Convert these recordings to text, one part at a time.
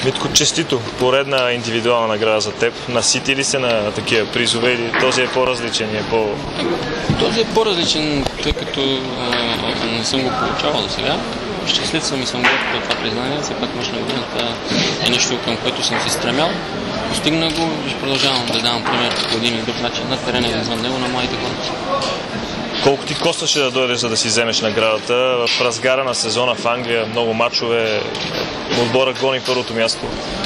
Митко, честито. Поредна индивидуална награда за теб. Насити ли се на такива призове или този е по-различен? Този е по-различен, тъй като не съм го получавал до сега. Щастлив съм и съм горд по това признание. Все пак мъж на годината е нещо, към което съм се стремял. Постигна го и ще продължавам да давам пример по един и друг начин на терена и извън него на младите хора. Колко ти костваше да дойдеш, за да си вземеш наградата? В разгара на сезона в Англия, много мачове, отбора гони първото място.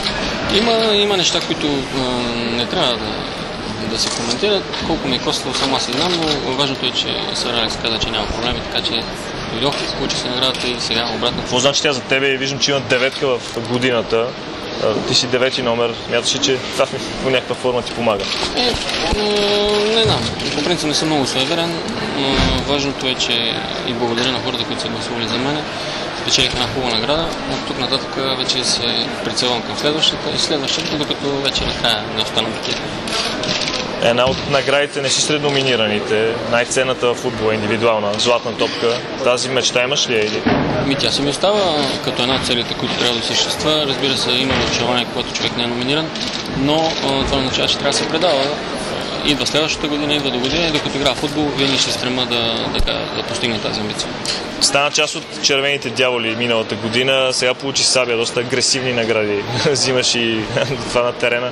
Има неща, които не трябва да се коментират. Колко ми е коствало, сама си знам, но важното е, че сър Алекс каза, че няма проблеми, така че дойдох, получи се наградата и сега обратно. Какво значи тя за тебе? Виждам, че има деветка в годината. Ти си девети номер. Смяташ ли, че това по някаква форма ти помага? Не знам. По принцип не съм много суеверен. Важното е, че и благодаря на хората, които са гласували за мен. Спечелих една хубава награда. От тук нататък вече се прицелвам към следващата, докато вече накрая не остана такива. Една от наградите не си сред номинираните. Най-ценната в футбола, индивидуална, златна топка. Тази мечта имаш ли? Тя се ми остава като една от целите, които трябва да осъществя. Разбира се, има разочарование, когато човек не е номиниран, но това означава, че трябва да се предава. Идва следващата година, идва до година и докато игра в футбол, винаги ще стрема да постигне тази амбиция. Стана част от червените дяволи миналата година. Сега получи Сабия доста агресивни награди. Взимаш и това на терена.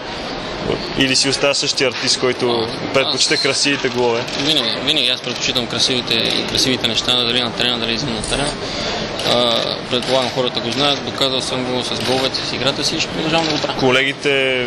Или си остава същия артист, който предпочита красивите голове? Винаги аз предпочитам красивите неща, дали на терена, дали извън на терена. Предполагам, хората го знаят, доказал съм го с головете си, играта си и ще продължавам да го правя. Колегите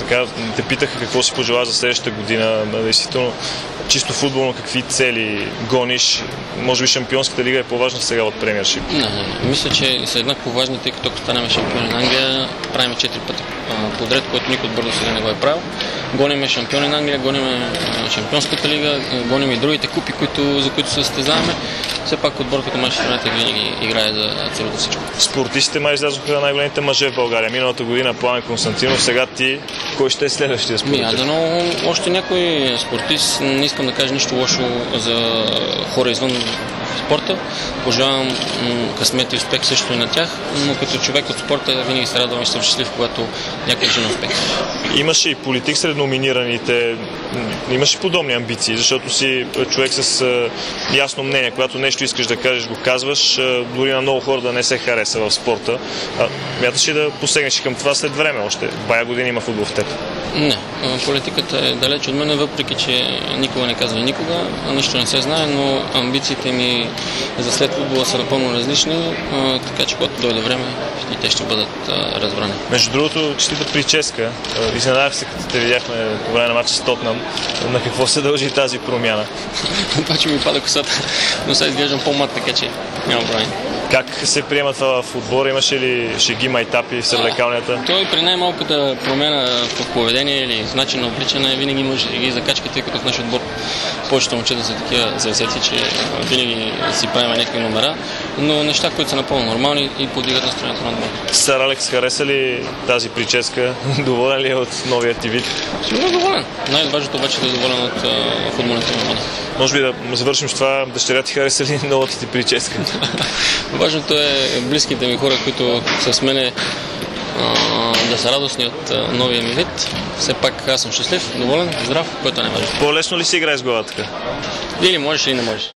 те питаха какво си пожелаваш за следващата година. Действително, чисто футболно какви цели гониш? Може би Шампионската лига е по-важна сега от Премиършип? Не. Мисля, че са еднакво важни, тъй като ако станем шампиони на Англия, правим 4 пъти подред, което никой отбор до сега не го е правил. Гониме шампиони на Англия, гониме Шампионската лига, гоним и другите купи, за които се състезаваме. Все пак отбор като Манчестър Юнайтед винаги играе за абсолютно всичко. Спортистите май излязоха най-големите мъже в България. Миналата година Пламен Константинов, сега ти. Кой ще е следващия спортист? Дано още някой спортист. Не искам да кажа нищо лошо за хора извън спорта. Пожелавам късмет и успех също и на тях, но като човек от спорта винаги се радвам и съм щастлив, когато някой жена успех. Имаше и политик сред номинираните. Имаше подобни амбиции, защото си човек с ясно мнение. Когато нещо искаш да кажеш, го казваш, дори на много хора да не се хареса в спорта. Мяташ ли да посегнеш към това след време още? Бая години има футбол в теб. Не, политиката е далеч от мен, въпреки че никога не казва никога, нищо не се знае, но амбициите ми за след футбола са напълно различни, така че когато дойде време и те ще бъдат разбрани. Между другото, честита прическа. Изненадах се, като те видяхме по време на матча с Тотнам. На какво се дължи тази промяна? Това, че ми пада косата, но сега изглеждам по-млад, така че няма проблем. Как се приема това в отбора? Имаше ли шеги, майтапи в съвлекалнята? Той при най-малката промяна в поведение или в начин на обличане винаги има шеги закачки, тъй като в нашия отбор повечето момчета са такива завзети, че винаги си правим някакви номера, но неща, които са напълно нормални и подигат настроението на отбора. Сър Алекс хареса ли тази прическа? Доволен ли е от новия ти вид? Сигурно доволен. Най-важното обаче е да е доволен от футболните момента. Може би да завършим с това, дъщеря ти хареса ли новата ти прическа? Важното е близките ми хора, които са с мене, да са радостни от новия ми вид. Все пак аз съм щастлив, доволен, здрав, което не важно. По-лесно ли си играе с главата така? Или можеш, или не можеш.